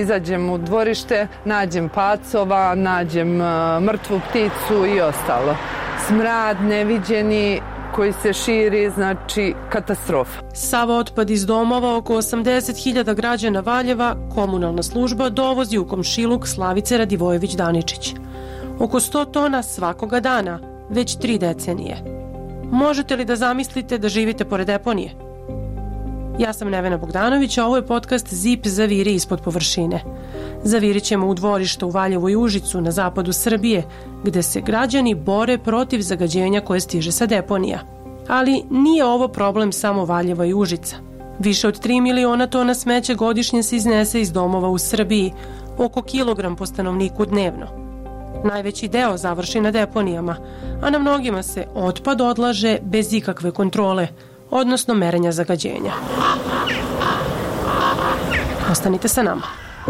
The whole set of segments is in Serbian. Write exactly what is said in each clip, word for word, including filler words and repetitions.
izađem u dvorište, nađem pacova, nađem mrtvu pticu i ostalo. Smrad neviđeni koji se širi, znači katastrofa. Sav otpad iz domova oko osamdeset hiljada građana Valjeva komunalna služba dovozi u komšiluk Slavice Radivojević-Daničić. Oko sto tona svakoga dana, već tri decenije. Možete li da zamislite da živite pored deponije? Ja sam Nevena Bogdanović, a ovo je podcast Zip zaviri ispod površine. Zavirit ćemo u dvorište u Valjevu i Užicu na zapadu Srbije, gde se građani bore protiv zagađenja koje stiže sa deponija. Ali nije ovo problem samo Valjeva i Užica. Više od tri miliona tona smeća godišnje se iznese iz domova u Srbiji, oko kilogram po stanovniku dnevno. Najveći deo završi na deponijama, a na mnogima se otpad odlaže bez ikakve kontrole, odnosno merenja zagađenja. Ostanite sa nama.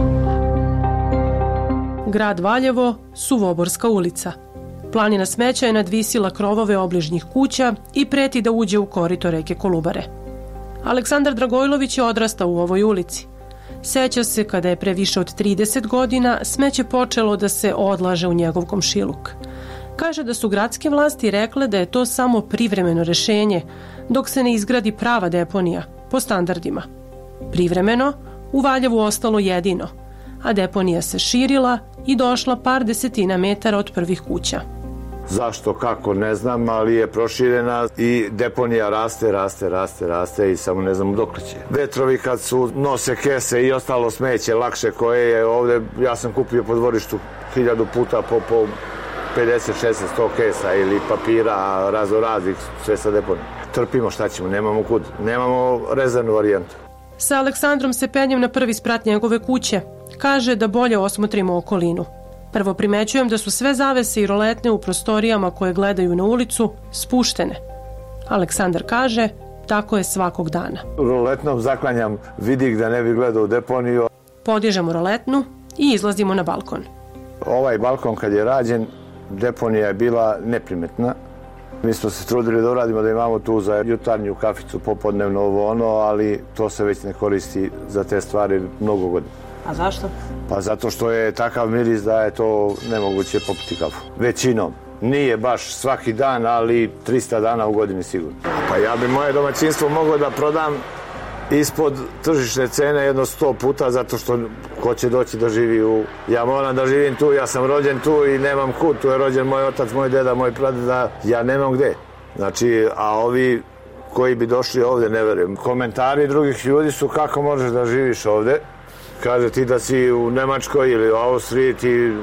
Grad Valjevo, Suvoborska ulica. Planina smeća je nadvisila krovove obližnjih kuća i preti da uđe u korito reke Kolubare. Aleksandar Dragojlović je odrastao u ovoj ulici. Seća se kada je pre više od trideset godina smeće počelo da se odlaže u njegov komšiluk. Kaže da su gradske vlasti rekle da je to samo privremeno rešenje, dok se ne izgradi prava deponija, po standardima. Privremeno, u Valjevu ostalo jedino, a deponija se širila i došla par desetina metara od prvih kuća. Zašto, kako, ne znam, ali je proširena i deponija raste, raste, raste, raste i samo ne znam dok će. Vetrovi kad su nose kese i ostalo smeće lakše koje je ovde, ja sam kupio po dvorištu hiljadu puta po, po pedeset, šezdeset, sto kesa ili papira razno raznih, sve sa deponije. Trpimo, šta ćemo, nemamo kud, nemamo rezervnu varijantu. Sa Aleksandrom se penjem na prvi sprat njegove kuće. Kaže da bolje osmotrimo okolinu. Prvo primećujem da su sve zavese i roletne u prostorijama koje gledaju na ulicu spuštene. Aleksandar kaže, tako je svakog dana. Roletnom zaklanjam vidik da ne bi gledao u deponiju. Podižemo roletnu i izlazimo na balkon. Ovaj balkon kad je rađen, deponija je bila neprimetna. Mi smo se trudili da uradimo da imamo tu za jutarnju kaficu, popodnevno ovo ono, ali to se već ne koristi za te stvari mnogo godina. A zašto? Pa zato što je takav miris da je to nemoguće popiti kafu. Većinom. Nije baš svaki dan, ali trista dana u godini sigurno. Pa ja bi moje domaćinstvo mogao da prodam ispod tržišne cene jedno sto puta, zato što ko će doći da živi u... Ja moram da živim tu, ja sam rođen tu i nemam kud. Tu je rođen moj otac, moj deda, moj pradeda. Ja nemam gde. Znači, a ovi koji bi došli ovde, ne verujem. Komentari drugih ljudi su kako možeš da živiš ovde. Kaže ti da si u Nemačkoj ili u Austriji, ti,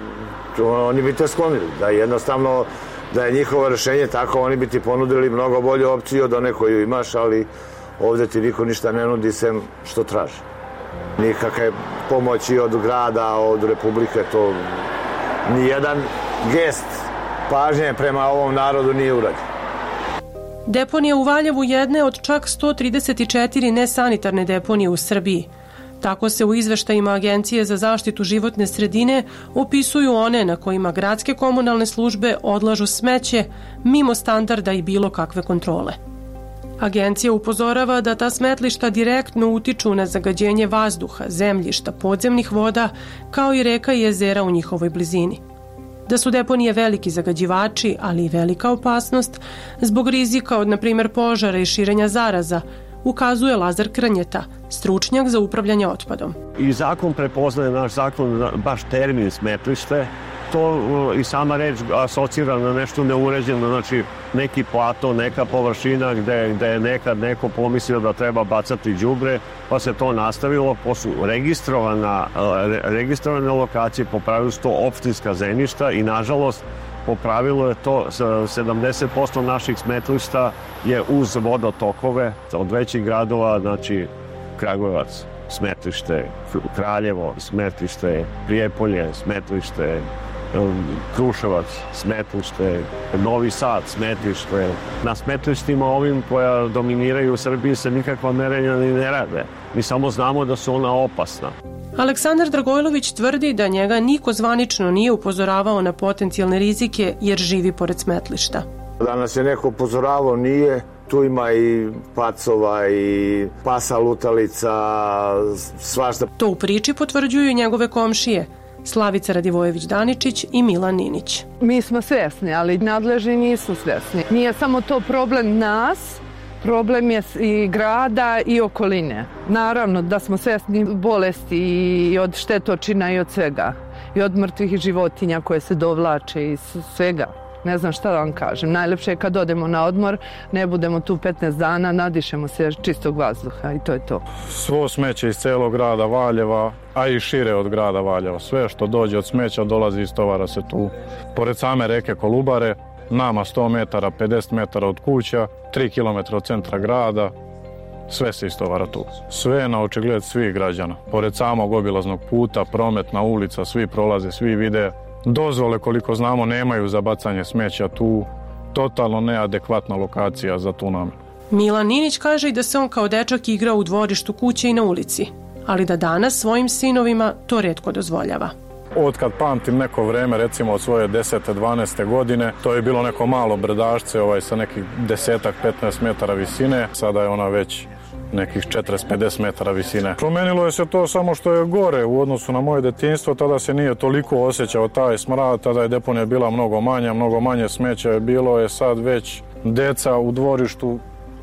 oni bi te sklonili. Da jednostavno, da je njihovo rešenje tako, oni bi ti ponudili mnogo bolju opciju od one koju imaš, ali ovde ti niko ništa ne nudi sem što traži. Nikakve pomoći od grada, od republike, to nijedan gest pažnje prema ovom narodu nije urađen. Deponija u Valjevu jedne od čak sto trideset četiri nesanitarne deponije u Srbiji. Tako se u izveštajima Agencije za zaštitu životne sredine opisuju one na kojima gradske komunalne službe odlažu smeće mimo standarda i bilo kakve kontrole. Agencija upozorava da ta smetlišta direktno utiču na zagađenje vazduha, zemljišta, podzemnih voda, kao i reka i jezera u njihovoj blizini. Da su deponije veliki zagađivači, ali i velika opasnost, zbog rizika od, na primjer, požara i širenja zaraza, ukazuje Lazar Krnjeta, stručnjak za upravljanje otpadom. I zakon prepoznaje, naš zakon, baš termin smetlište. To i sama reč asocira na nešto neuređeno, znači neki plato, neka površina gde, gde je nekad neko pomislio da treba bacati đubre, pa se to nastavilo, pa su registrovana, registrovane lokacije, po pravilu su to opštinska zemljišta i nažalost po pravilu je to sedamdeset posto naših smetlišta je uz vodotokove od većih gradova, znači Kragujevac, smetlište, Kraljevo, smetlište, Prijepolje, smetlište, Kruševac, smetlište, Novi Sad, smetlište. Na smetlištima ovim koja dominiraju u Srbiji se nikakva merenja ni ne rade. Mi samo znamo da su ona opasna. Aleksandar Dragojlović tvrdi da njega niko zvanično nije upozoravao na potencijalne rizike jer živi pored smetlišta. Da nas je neko upozoravao nije, Tu ima i pacova i pasa lutalica, svašta. To u priči potvrđuju njegove komšije, Slavica Radivojević-Daničić i Milan Ninić. Mi smo svjesni, ali nadležni nisu svjesni. Nije samo to problem nas, problem je i grada i okoline. Naravno da smo svjesni bolesti i od štetočina i od svega. I od mrtvih životinja koje se dovlače i svega. Ne znam šta da vam kažem. Najlepše je kad odemo na odmor, ne budemo tu petnaest dana, nadišemo se čistog vazduha i to je to. Svo smeće iz celog grada Valjeva, a i šire od grada Valjeva. Sve što dođe od smeća dolazi iz tovara se tu. Pored same reke Kolubare, nama sto metara, pedeset metara od kuća, tri kilometra od centra grada, sve se istovara tu. Sve na očigled svih građana. Pored samog obilaznog puta, prometna ulica, svi prolaze, svi vide. Dozvole, koliko znamo, nemaju za bacanje smeća tu. Totalno neadekvatna lokacija za tu namenu. Milan Ninić kaže i da se on kao dečak igrao u dvorištu kuće i na ulici, ali da danas svojim sinovima to retko dozvoljava. Od kad pamtim neko vreme, recimo od svoje desete, dvanaeste godine, to je bilo neko malo brdašce ovaj, sa nekih desetak, petnaest metara visine. Sada je ona već nekih četrdeset do pedeset metara visine. Promenilo je se to samo što je gore u odnosu na moje detinjstvo, tada se nije toliko osjećao taj smrad, tada je deponija bila mnogo manja, mnogo manje smeća je bilo, je sad već deca u dvorištu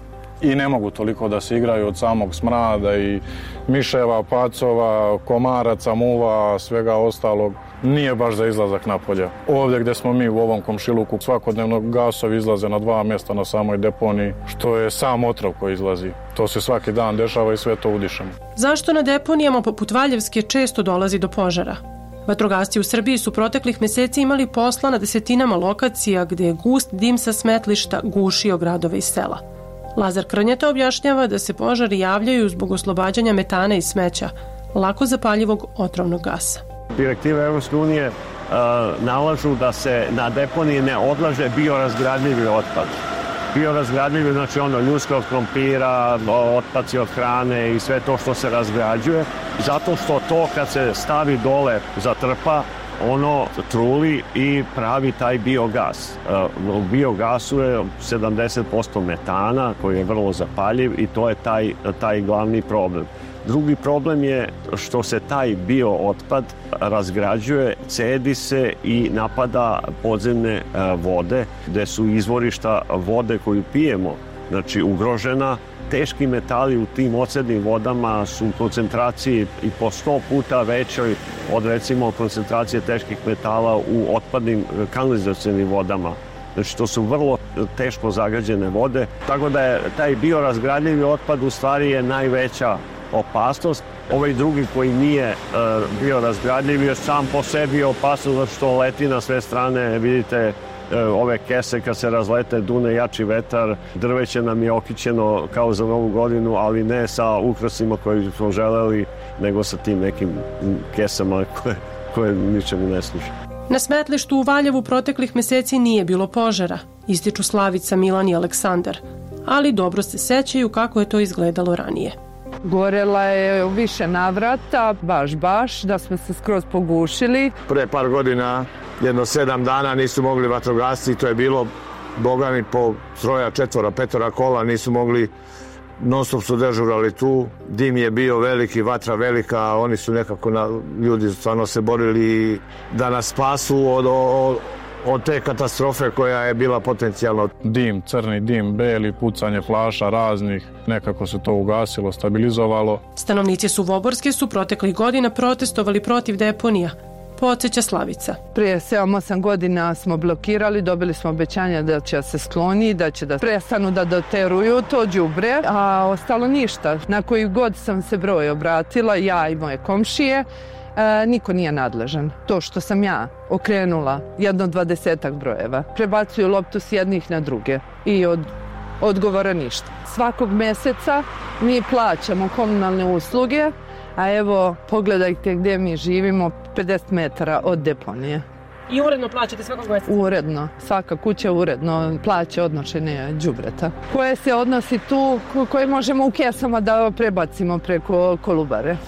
i ne mogu toliko da se igraju od samog smrada i miševa, pacova, komaraca, muva, svega ostalog. Nije baš za izlazak napolje. Ovdje gdje smo mi u ovom komšiluku, svakodnevno gasovi izlaze na dva mjesta na samoj deponiji, što je sam otrov koji izlazi. To se svaki dan dešava i sve to udišemo. Zašto na deponijama poput Valjevske često dolazi do požara? Vatrogasci u Srbiji su proteklih mjeseci imali posla na desetinama lokacija gdje je gust dim sa smetlišta gušio gradove i sela. Lazar Krnjeta objašnjava da se požari javljaju zbog oslobađanja metana i smeća, lako zapaljivog otrovnog gasa. Direktive Evropske unije uh, nalažu da se na deponiji ne odlaže biorazgradljivi otpad. Biorazgradljivi, znači ono ljudska od krompira, otpaci od hrane i sve to što se razgrađuje, zato što to kad se stavi dole zatrpa, ono truli i pravi taj biogas. U biogasu je sedamdeset posto metana koji je vrlo zapaljiv i to je taj, taj glavni problem. Drugi problem je što se taj biootpad razgrađuje, cedi se i napada podzemne vode, gde su izvorišta vode koju pijemo, znači ugrožena. Teški metali u tim ocednim vodama su u koncentraciji i po sto puta većoj od recimo koncentracije teških metala u otpadnim kanalizacionim vodama. Znači to su vrlo teško zagađene vode, tako da je taj biorazgradljivi otpad u stvari je najveća opasnost. Ovaj drugi koji nije uh, bio razgradljiv je sam po sebi opasnost zato što leti na sve strane, vidite uh, ove kese kad se razlete, dune jači vetar, drveće nam je okićeno kao za Novu godinu, ali ne sa ukrasima koje smo želeli, nego sa tim nekim kesama koje, koje ničemu ne služe. Na smetlištu u Valjevu proteklih mjeseci nije bilo požara, ističu Slavica, Milan i Aleksandar, ali dobro se sećaju kako je to izgledalo ranije. Gorela je u više navrata, baš, baš, da smo se skroz pogušili. Pre par godina, jedno sedam dana nisu mogli vatrogasci, to je bilo, boga mi, po troja, četvora, petora kola, nisu mogli, non stop su dežurali tu, dim je bio veliki, vatra velika, oni su nekako, na, ljudi stvarno se borili da nas spasu od, od, od te katastrofe koja je bila potencijalno. Dim, crni dim, beli, pucanje flaša raznih, nekako se to ugasilo, stabilizovalo. Stanovnici Suvoborske su proteklih godina protestovali protiv deponija, podsjeća Slavica. Prije sedam osam godina smo blokirali, dobili smo obećanja da će se skloni, da će da prestanu da doteruju to đubre, a ostalo ništa. Na koji god sam se broj obratila, ja i moje komšije, E, niko nije nadležan. To što sam ja okrenula jedno dvadesetak brojeva, prebacuju loptu s jednih na druge i od odgovora ništa. Svakog mjeseca mi plaćamo komunalne usluge, a evo pogledajte gdje mi živimo, pedeset metara od deponije. I uredno plaćate svakog mjeseca? Uredno. Svaka kuća uredno plaća odnošenje đubreta. Koje se odnosi tu, koje možemo u kesama da prebacimo preko Kolubare.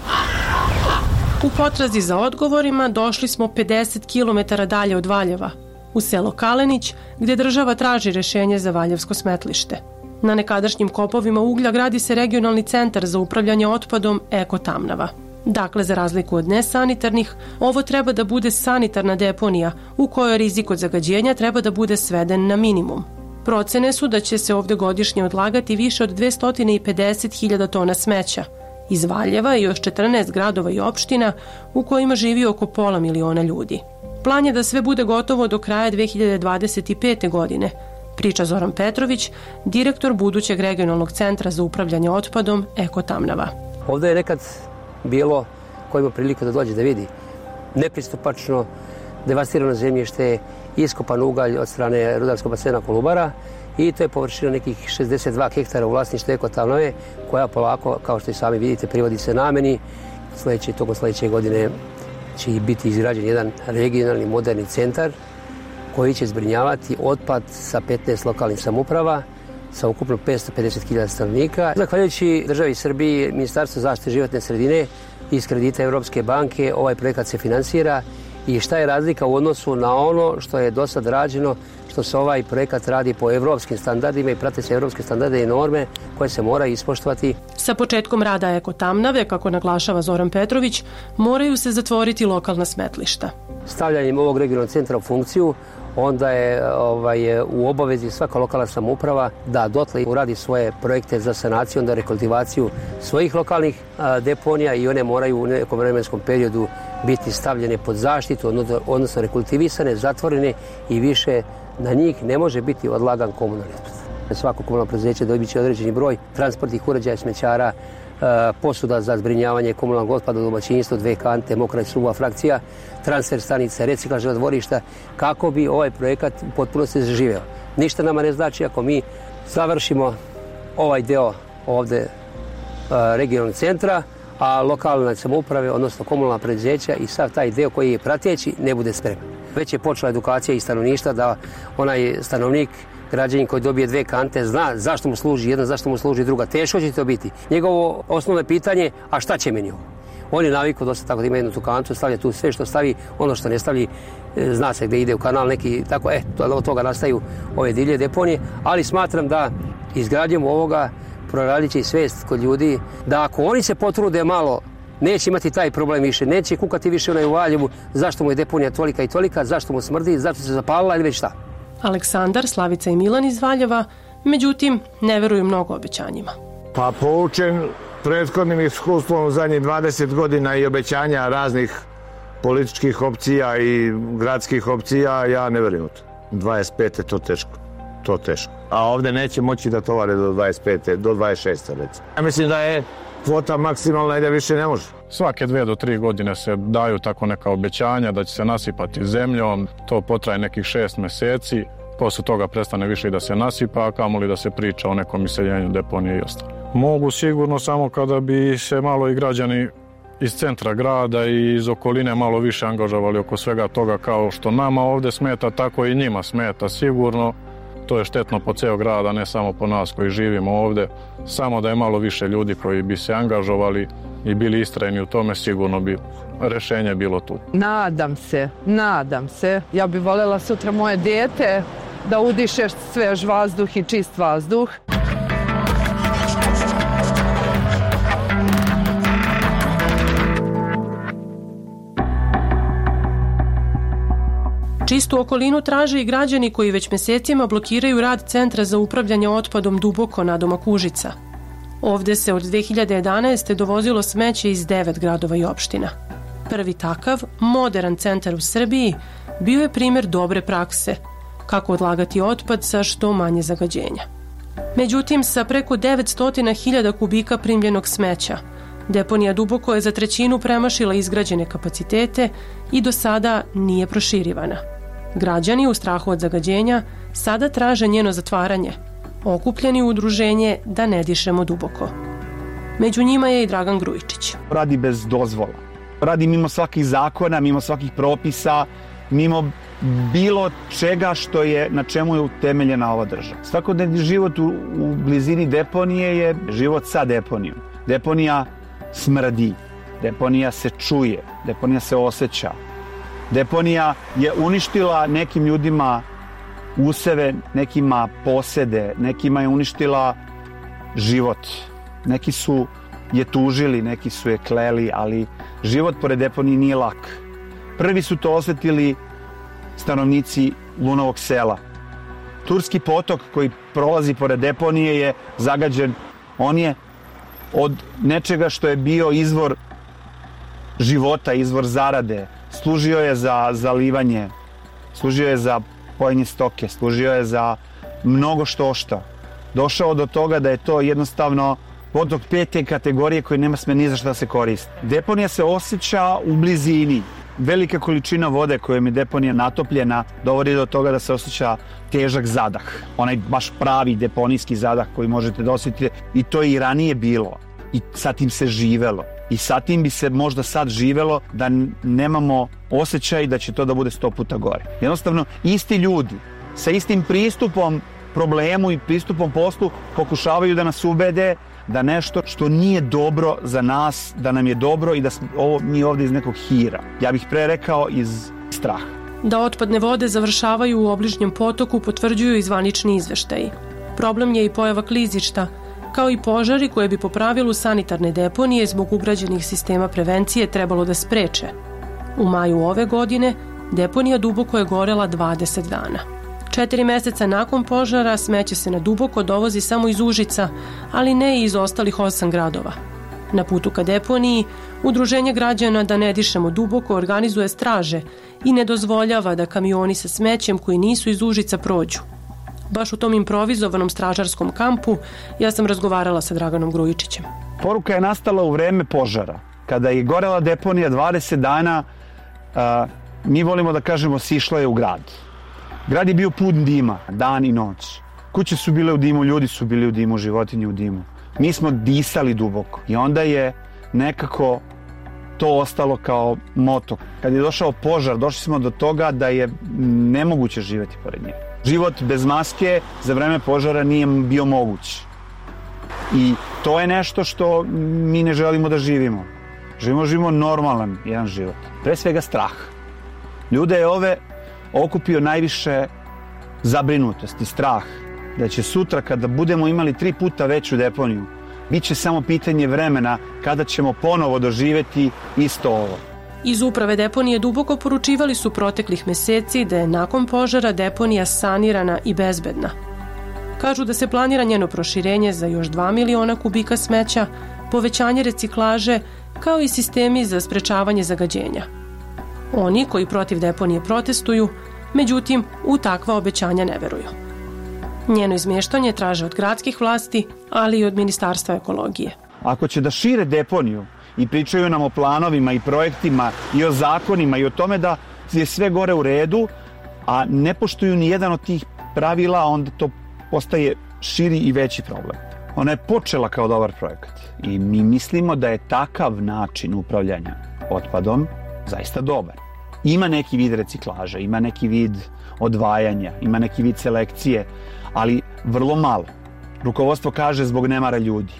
U potrazi za odgovorima došli smo pedeset kilometara dalje od Valjeva, u selo Kalenić, gdje država traži rješenje za valjevsko smetlište. Na nekadašnjim kopovima uglja gradi se regionalni centar za upravljanje otpadom Eko Tamnava. Dakle, za razliku od nesanitarnih, ovo treba da bude sanitarna deponija u kojoj rizik od zagađenja treba da bude sveden na minimum. Procene su da će se ovde godišnje odlagati više od dvesta pedeset hiljada tona smeća iz Valjeva i još četrnaest gradova i opština u kojima živi oko pola miliona ljudi. Plan je da sve bude gotovo do kraja dve hiljade dvadeset pete. godine, priča Zoran Petrović, direktor budućeg regionalnog centra za upravljanje otpadom Eko Tamnava. Ovde je nekad bilo, ko ima priliku da dođe da vidi, nepristupačno, devastirano zemljište, iskopan ugalj od strane rudarskog basena Kolubara i to je površina nekih šezdeset dva hektara u vlasništvu Eko Tamnave, koja polako, kao što i sami vidite, privodi se nameni. Sledeće, tokom sledeće godine će biti izgrađen jedan regionalni moderni centar koji će zbrinjavati otpad sa petnaest lokalnih samouprava sa ukupno petsto pedeset hiljada stanovnika. Zahvaljujući državi Srbiji, Ministarstvo zaštite životne sredine iz kredita Evropske banke, ovaj projekat se finansira. I šta je razlika u odnosu na ono što je do sad rađeno, što se ovaj projekat radi po evropskim standardima i prate se evropske standarde i norme koje se moraju ispoštovati. Sa početkom rada Eko Tamnave, kako naglašava Zoran Petrović, moraju se zatvoriti lokalna smetlišta. Stavljanjem ovog regionalnog centra u funkciju, onda je ovaj, u obavezi svaka lokalna samouprava da dotle uradi svoje projekte za sanaciju, onda rekultivaciju svojih lokalnih a, deponija i one moraju u nekom vremenskom periodu biti stavljene pod zaštitu, odnosno rekultivisane, zatvorene i više na njih ne može biti odlagan komunalni otpad. Svako komunalno preduzeće dobit će određeni broj transportnih uređaja, smećara, posuda za zbrinjavanje komunalnog otpada u domaćinstvu, dve kante, mokra i suva frakcija, transfer stanice, reciklažna dvorišta, kako bi ovaj projekat u potpunosti zaživeo. Ništa nama ne znači ako mi završimo ovaj deo ovde regionalnog centra, a lokalne samouprave, odnosno komunalna preduzeća i sav taj deo koji je prateći ne bude spreman. Već je počela edukacija i stanovništva da onaj stanovnik, građanin koji dobije dve kante, zna zašto mu služi jedna, zašto mu služi druga. Teško će to biti. Njegovo osnovno pitanje, a šta će meni ovo? On je navikao dosta tako da ima jednu tu kantu, stavlja tu sve što stavi, ono što ne stavi, zna se gde ide u kanal neki, tako, e, od toga nastaju ove divlje deponije, ali smatram da izgradnjom ovoga proradit će i svest kod ljudi, da ako oni se potrude malo, neće imati taj problem više, neće kukati više onaj u Valjevu, zašto mu je deponija tolika i tolika, zašto mu smrdi, zašto se zapalila ili već šta. Aleksandar, Slavica i Milan iz Valjeva, međutim, ne veruju mnogo obećanjima. Pa poučen prethodnim iskustvom u zadnjih dvadeset godina i obećanja raznih političkih opcija i gradskih opcija, ja ne verujem u to. dvadeset pete to teško, to teško. A ovde neće moći da tovare do dvadeset pete, do dvadeset šeste recimo. Ja mislim da je kvota maksimalna i da više ne može. Svake dve do tri godine se daju tako neka obećanja da će se nasipati zemljom, to potraje nekih šest meseci, posle toga prestane više i da se nasipa, a kamoli da se priča o nekom iseljenju deponije i ostalo. Mogu sigurno samo kada bi se malo i građani iz centra grada i iz okoline malo više angažovali oko svega toga, kao što nama ovde smeta, tako i njima smeta sigurno. To je štetno po ceo grad, a ne samo po nas koji živimo ovde. Samo da je malo više ljudi koji bi se angažovali i bili istrajni u tome, sigurno bi rešenje bilo tu. Nadam se, nadam se. Ja bih voljela sutra moje dete da udiše svež vazduh i čist vazduh. Čistu okolinu traže i građani koji već mesecima blokiraju rad Centra za upravljanje otpadom Duboko nadomak Užica. Ovde se od dve hiljade jedanaeste. dovozilo smeće iz devet gradova i opština. Prvi takav, modern centar u Srbiji, bio je primer dobre prakse, kako odlagati otpad sa što manje zagađenja. Međutim, sa preko devetsto hiljada kubika primljenog smeća, deponija Duboko je za trećinu premašila izgrađene kapacitete i do sada nije proširivana. Građani u strahu od zagađenja sada traže njeno zatvaranje, okupljeni u udruženje Da ne dišemo duboko. Među njima je i Dragan Grujičić. Radi bez dozvola. Radi mimo svakih zakona, mimo svakih propisa, mimo bilo čega što je, na čemu je utemeljena ova država. Svakodnevni život u, u blizini deponije je život sa deponijom. Deponija smrdi, deponija se čuje, deponija se osjeća. Deponija je uništila nekim ljudima useve, nekima posede, nekima je uništila život. Neki su je tužili, neki su je kleli, ali život pored deponije nije lak. Prvi su to osjetili stanovnici Lunovog sela. Turski potok koji prolazi pored deponije je zagađen. On je od nečega što je bio izvor života, izvor zarade. Služio je za zalivanje, služio je za pojenje stoke, služio je za mnogo što šta. Došao do toga da je to jednostavno potok pete kategorije koji nema sme ni za šta se koristi. Deponija se osjeća u blizini. Velika količina vode kojom je deponija natopljena dovodi do toga da se osjeća težak zadah. Onaj baš pravi deponijski zadah koji možete da osjetite. I to je i ranije bilo. I sa tim se živelo. I sa tim bi se možda sad živelo da nemamo osjećaj da će to da bude sto puta gore. Jednostavno, isti ljudi sa istim pristupom problemu i pristupom poslu pokušavaju da nas ubede da nešto što nije dobro za nas, da nam je dobro i da smo ovo mi ovdje iz nekog hira. Ja bih pre rekao iz straha. Da otpadne vode završavaju u obližnjem potoku potvrđuju i zvanični izveštaji. Problem je i pojava klizišta, kao i požari koje bi po pravilu sanitarne deponije zbog ugrađenih sistema prevencije trebalo da spreče. U maju ove godine deponija Duboko je gorela dvadeset dana. Četiri meseca nakon požara smeće se na Duboko dovozi samo iz Užica, ali ne i iz ostalih osam gradova. Na putu ka deponiji, Udruženje građana Da ne dišemo duboko organizuje straže i ne dozvoljava da kamioni sa smećem koji nisu iz Užica prođu. Baš u tom improvizovanom stražarskom kampu ja sam razgovarala sa Draganom Grujičićem. Poruka je nastala u vreme požara. Kada je gorela deponija dvadeset dana, a, mi volimo da kažemo sišla je u grad. Grad je bio pun dima, dan i noć. Kuće su bile u dimu, ljudi su bili u dimu, životinje u dimu. Mi smo disali duboko i onda je nekako to ostalo kao moto. Kad je došao požar, došli smo do toga da je nemoguće živjeti pored njega. Život bez maske za vreme požara nije bio moguć. I to je nešto što mi ne želimo da živimo. Živimo, živimo normalan jedan život. Pre svega strah. Ljude je ove okupio najviše zabrinutost i strah da će sutra kada budemo imali tri puta veću deponiju, bit će samo pitanje vremena kada ćemo ponovo doživjeti isto ovo. Iz uprave deponije Duboko poručivali su proteklih meseci da je nakon požara deponija sanirana i bezbedna. Kažu da se planira njeno proširenje za još dva miliona kubika smeća, povećanje reciklaže, kao i sistemi za sprečavanje zagađenja. Oni koji protiv deponije protestuju, međutim, u takva obećanja ne veruju. Njeno izmještanje traže od gradskih vlasti, ali i od Ministarstva ekologije. Ako će da šire deponiju i pričaju nam o planovima i projektima i o zakonima i o tome da je sve gore u redu, a ne poštuju ni jedan od tih pravila, onda to postaje širi i veći problem. Ona je počela kao dobar projekat i mi mislimo da je takav način upravljanja otpadom zaista dobar. Ima neki vid reciklaže, ima neki vid odvajanja, ima neki vid selekcije, ali vrlo malo. Rukovodstvo kaže zbog nemara ljudi.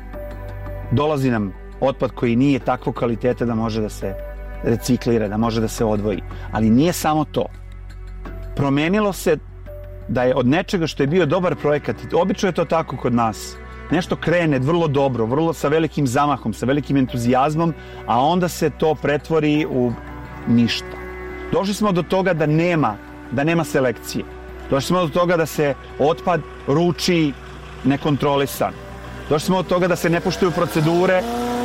Dolazi nam otpad koji nije takvog kvaliteta da može da se reciklira, da može da se odvoji. Ali nije samo to. Promenilo se da je od nečega što je bio dobar projekat, obično je to tako kod nas, nešto krene vrlo dobro, vrlo sa velikim zamahom, sa velikim entuzijazmom, a onda se to pretvori u ništa. Došli smo do toga da nema, da nema selekcije. Došli smo do toga da se otpad ruči nekontrolisan. Došli smo do toga da se ne poštuju procedure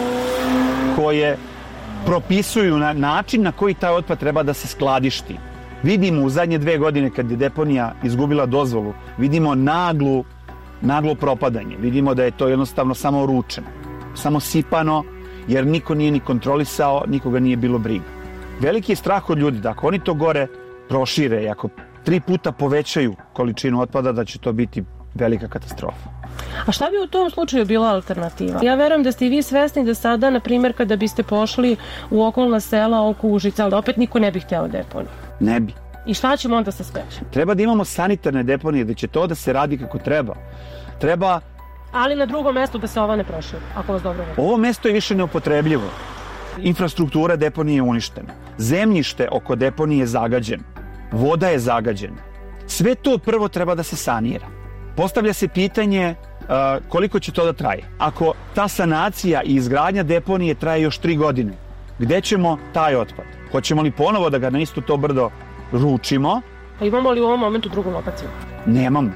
koje propisuju na način na koji taj otpad treba da se skladišti. Vidimo u zadnje dve godine kad je deponija izgubila dozvolu, vidimo naglu, naglo propadanje. Vidimo da je to jednostavno samo ručeno, samo sipano, jer niko nije ni kontrolisao, nikoga nije bilo briga. Veliki je strah od ljudi da ako oni to gore prošire i ako tri puta povećaju količinu otpada, da će to biti velika katastrofa. A šta bi u tom slučaju bila alternativa? Ja verujem da ste i vi svesni da sada, na primjer, kada biste pošli u okolna sela oko Užica, ali da opet niko ne bi hteo deponiju. Ne bi. I šta ćemo onda sa smećem? Treba da imamo sanitarne deponije, da će to da se radi kako treba. Treba... Ali na drugom mjestu da se ova ne proširi, ako vas dobro već. Ovo mjesto je više neupotrebljivo. Infrastruktura deponije je uništena. Zemljište oko deponije je zagađeno. Voda je zagađena. Sve to prvo treba da se sanira. Postavlja se pitanje uh, koliko će to da traje. Ako ta sanacija i izgradnja deponije traje još tri godine, gde ćemo taj otpad? Hoćemo li ponovo da ga na isto to brdo ručimo? A imamo li u ovom momentu drugu lokaciju? Nemamo.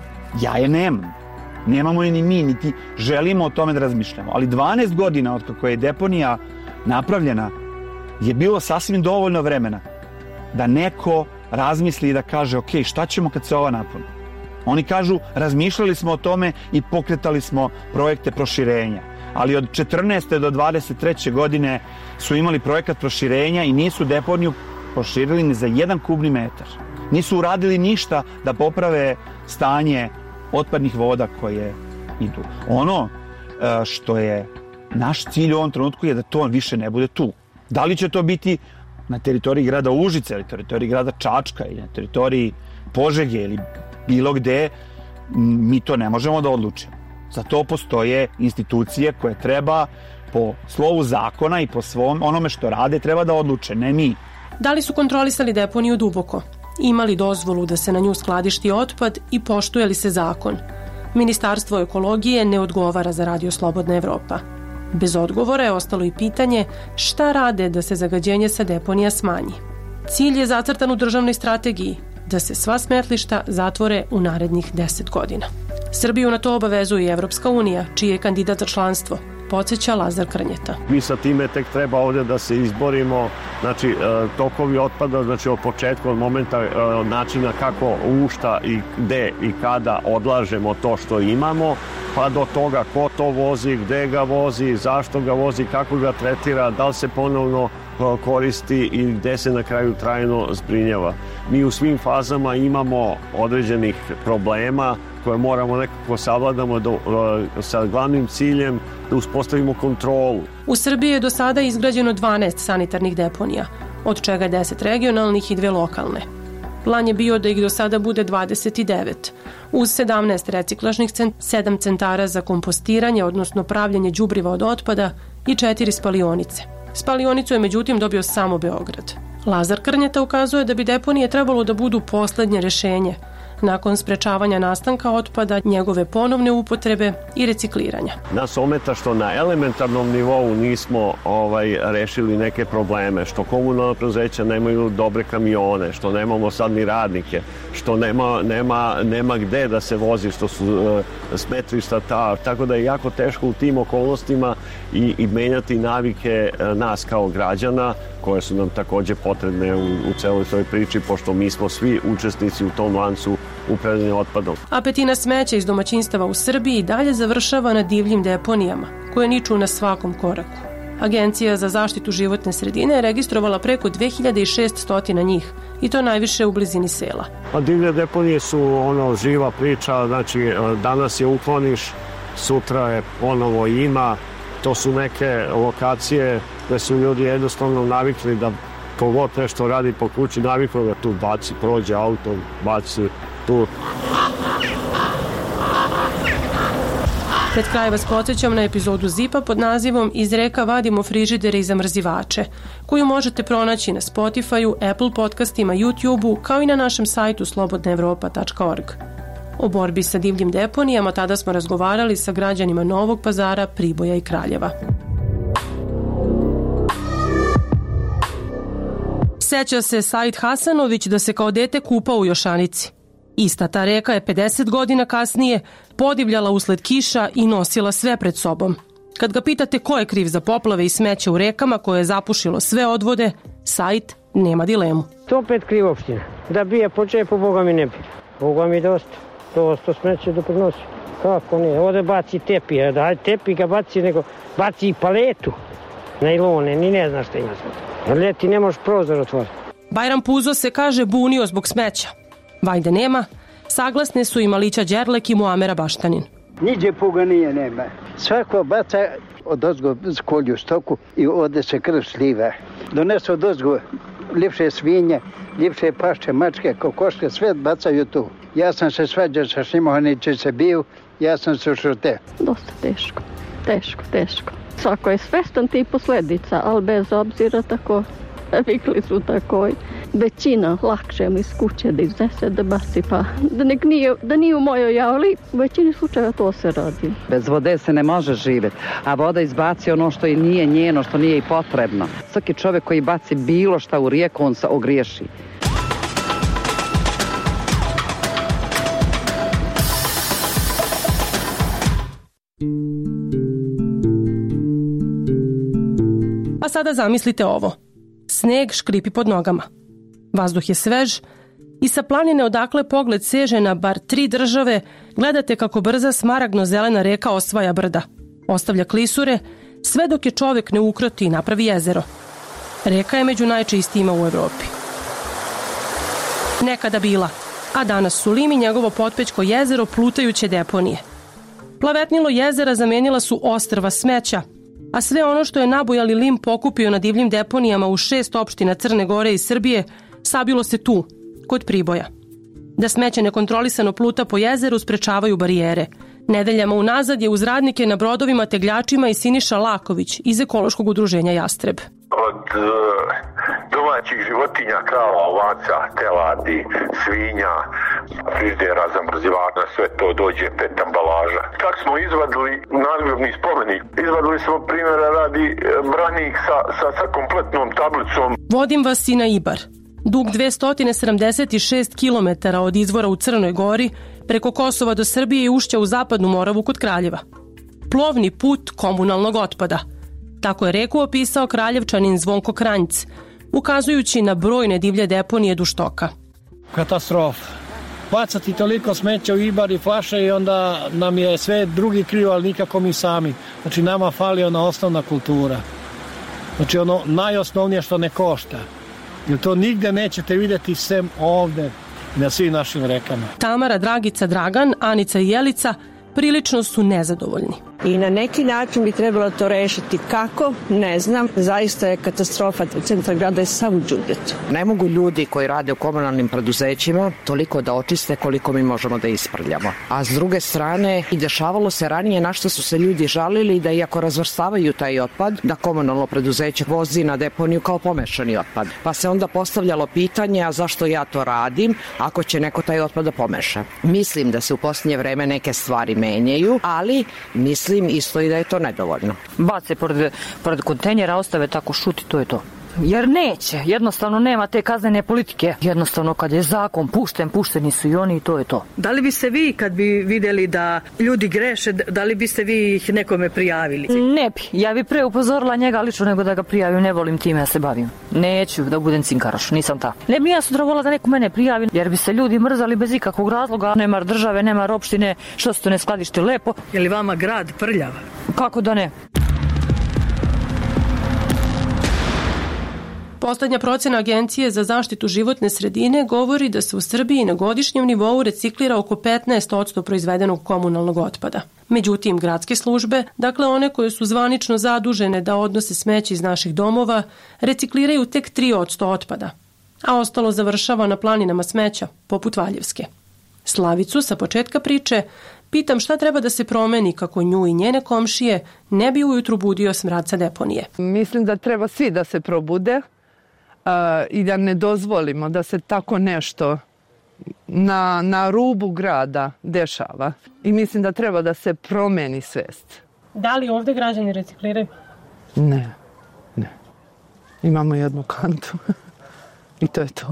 Ja je nemam. Nemamo je ni mi, niti želimo o tome da razmišljamo. Ali dvanaest godina od kako je deponija napravljena je bilo sasvim dovoljno vremena da neko razmisli i da kaže ok, šta ćemo kad se ova napuni? Oni kažu, razmišljali smo o tome i pokretali smo projekte proširenja. Ali od četrnaeste do dvadeset treće godine su imali projekat proširenja i nisu deponiju proširili ni za jedan kubni metar. Nisu uradili ništa da poprave stanje otpadnih voda koje idu. Ono što je naš cilj u ovom trenutku je da to više ne bude tu. Da li će to biti na teritoriji grada Užice ili teritoriji grada Čačka ili na teritoriji Požege ili bilo gde, mi to ne možemo da odlučimo. Za to postoje institucije koje treba po slovu zakona i po svom onome što rade treba da odluče, ne mi. Da li su kontrolisali deponiju duboko? Imali dozvolu da se na nju skladišti otpad i poštuje li se zakon? Ministarstvo ekologije ne odgovara za Radio Slobodna Evropa. Bez odgovora je ostalo i pitanje šta rade da se zagađenje sa deponija smanji. Cilj je zacrtan u državnoj strategiji, da se sva smetlišta zatvore u narednih deset godina. Srbiju na to obavezuje i Evropska unija, čiji je kandidat za članstvo, podsjeća Lazar Krnjeta. Mi sa time tek treba ovdje da se izborimo, znači tokovi otpada, znači od početka, od momenta načina kako, u šta i gde i kada odlažemo to što imamo, pa do toga ko to vozi, gde ga vozi, zašto ga vozi, kako ga tretira, da li se ponovno koristi i gde se na kraju trajno zbrinjava. Mi u svim fazama imamo određenih problema koje moramo nekako savladamo do, sa glavnim ciljem da uspostavimo kontrolu. U Srbiji je do sada izgrađeno dvanaest sanitarnih deponija, od čega deset regionalnih i dve lokalne. Plan je bio da ih do sada bude dvadeset devet, uz sedamnaest reciklažnih centara, sedam centara za kompostiranje, odnosno pravljenje đubriva od otpada i četiri spalionice. Spalionicu je međutim dobio samo Beograd. Lazar Krnjeta ukazuje da bi deponije trebalo da budu poslednje rešenje, nakon sprečavanja nastanka otpada, njegove ponovne upotrebe i recikliranja. Nas ometa što na elementarnom nivou nismo ovaj, rešili neke probleme, što komunalna preduzeća nemaju dobre kamione, što nemamo sad ni radnike, što nema, nema, nema gde da se vozi, što su uh, smetlišta ta, tako da je jako teško u tim okolnostima i, i menjati navike uh, nas kao građana, koje su nam takođe potrebne u, u celoj toj priči, pošto mi smo svi učesnici u tom lancu upravljanja otpadom. A petina smeća iz domaćinstava u Srbiji dalje završava na divljim deponijama, koje niču na svakom koraku. Agencija za zaštitu životne sredine je registrovala preko dve hiljade šesto njih, i to najviše u blizini sela. A divlje deponije su ono živa priča, znači danas je ukloniš, sutra je ponovo ima. To su neke lokacije gde su ljudi jednostavno navikli da kogod nešto radi po kući, navikli da tu baci, prođe auto, baci tu. Pred kraj vas podsjećam na epizodu Zipa pod nazivom Iz reka vadimo frižidere i zamrzivače, koju možete pronaći na Spotify-u, Apple podcastima, YouTube-u, kao i na našem sajtu slobodna evropa tačka org. O borbi sa divljim deponijama tada smo razgovarali sa građanima Novog Pazara, Priboja i Kraljeva. Seća se Said Hasanović da se kao dete kupao u Jošanici. Ista ta reka je pedeset godina kasnije podivljala usled kiša i nosila sve pred sobom. Kad ga pitate ko je kriv za poplave i smeće u rekama koje je zapušilo sve odvode, Said nema dilemu. To opet kriva opština. Da bi je po džepu, Boga mi ne bi. Boga mi dosta. Dosta smeće doprinosi. Kako ne? Ovdje baci tepi. Da tepi ga baci, nego baci i paletu. Najlone, ni ne znaš šta ima sve. Ljeti ne možeš prozor otvoriti. Bajram Puzo se kaže bunio zbog smeća. Vajde nema, saglasne su i Malića Đerlek i Muamera Baštanin. Niđe puga nije nema. Svako baca od ozgo kolju stoku i ode se krv sliva. Donesu od ozgo ljepše svinje, ljepše pašće, mačke, kokoške, sve bacaju tu. Ja sam se svađao sa Šimohaniće se bio, ja sam se šute. Dosta teško, teško, teško. Svako je svestan tih posledica, ali bez obzira tako, vikli su tako. većina lakše mu iz kuće da iznese, da baci, pa da, nek nije, da nije u mojoj javli, u većini slučaja to se radi. Bez vode se ne može živjeti, a voda izbaci ono što i nije njeno, što nije i potrebno. Svaki čovjek koji baci bilo šta u rijeku, on se ogriješi. A sada zamislite ovo. Sneg škripi pod nogama. Vazduh je svež i sa planine odakle pogled seže na bar tri države gledate kako brza smaragdno-zelena reka osvaja brda. Ostavlja klisure, sve dok je čovjek ne ukroti i napravi jezero. Reka je među najčistijima u Evropi. Nekada bila, a danas su Lim i njegovo potpećko jezero plutajuće deponije. Plavetnilo jezera zamenila su ostrva smeća, a sve ono što je nabujali Lim pokupio na divljim deponijama u šest opština Crne Gore i Srbije, sabilo se tu, kod Priboja. Da smeće nekontrolisano pluta po jezeru sprečavaju barijere. Nedeljama unazad je uz radnike na brodovima tegljačima i Siniša Laković iz ekološkog udruženja Jastreb. Od uh, domaćih životinja, krava, ovaca, teladi, svinja, frižidera, zamrzivača, sve to dođe pet ambalaža. Čak smo izvadili nadgrobni spomenik. Izvadili smo primjera radi branik sa, sa, sa kompletnom tablicom. Vodim vas i na Ibar. Dug dvesta sedamdeset šest kilometara od izvora u Crnoj Gori, preko Kosova do Srbije i ušća u Zapadnu Moravu kod Kraljeva. Plovni put komunalnog otpada. Tako je reku opisao Kraljevčanin Zvonko Kranjc, ukazujući na brojne divlje deponije duž toka. Katastrofa. Bacati toliko smeća u Ibar i flaše i onda nam je sve drugi krivo, ali nikako mi sami. Znači nama fali ona osnovna kultura. Znači ono najosnovnije što ne košta. Jer to nigde nećete vidjeti sem ovde na svim našim rekama. Tamara, Dragica, Dragan, Anica i Jelica prilično su nezadovoljni. I na neki način bi trebalo to rešiti. Kako? Ne znam. Zaista je katastrofa. Centar grada je sav u đubritu. Ne mogu ljudi koji rade u komunalnim preduzećima toliko da očiste koliko mi možemo da isprljamo. A s druge strane, i dešavalo se ranije na što su se ljudi žalili da iako razvrstavaju taj otpad, da komunalno preduzeće vozi na deponiju kao pomešani otpad. Pa se onda postavljalo pitanje, a zašto ja to radim ako će neko taj otpad da pomeša. Mislim da se u posljednje vreme neke stvari menjaju, ali mislim Mislim isto i da je to nedovoljno. Bace pored, pored kontejnera, ostave tako šuti, to je to. Jer neće, jednostavno nema te kaznene politike. Jednostavno kad je zakon pušten, pušteni su i oni i to je to. Da li biste vi kad bi vidjeli da ljudi greše, da li biste vi ih nekome prijavili? Ne bi, ja bi pre upozorila njega lično nego da ga prijavim, ne volim time da se bavim. Neću da budem cinkaraš, nisam ta. Ne bi ja sutra volila da neko mene prijavi, jer bi se ljudi mrzali bez ikakvog razloga. Nemar države, nemar opštine, što se to ne skladište lepo. Je li vama grad prljav? Kako da ne? Poslednja procena Agencije za zaštitu životne sredine govori da se u Srbiji na godišnjem nivou reciklira oko petnaest posto proizvedenog komunalnog otpada. Međutim, gradske službe, dakle one koje su zvanično zadužene da odnose smeće iz naših domova, recikliraju tek tri posto otpada, a ostalo završava na planinama smeća, poput Valjevske. Slavicu sa početka priče pitam šta treba da se promeni kako nju i njene komšije ne bi ujutru budio smrad sa deponije. Mislim da treba svi da se probude uh, i da ne dozvolimo da se tako nešto na, na rubu grada dešava. I mislim da treba da se promeni svest. Da li ovde građani recikliraju? Ne, ne. Imamo jednu kantu i to je to.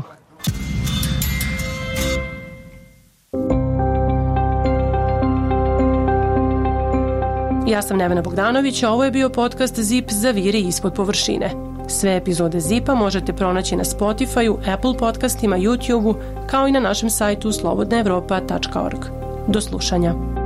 Ja sam Nevena Bogdanović, a ovo je bio podcast Zip Zaviri ispod površine. Sve epizode Zipa možete pronaći na Spotify-u, Apple podcastima, YouTube-u, kao i na našem sajtu slobodna evropa tačka org. Do slušanja.